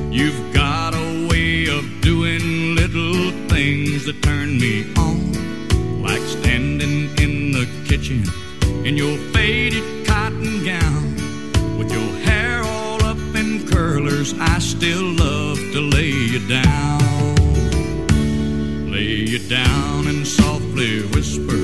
You've got a way of doing little things that turn me on, like standing in the kitchen in your faded cotton gown, with your hair all up in curlers. I still love to lay you down and softly whisper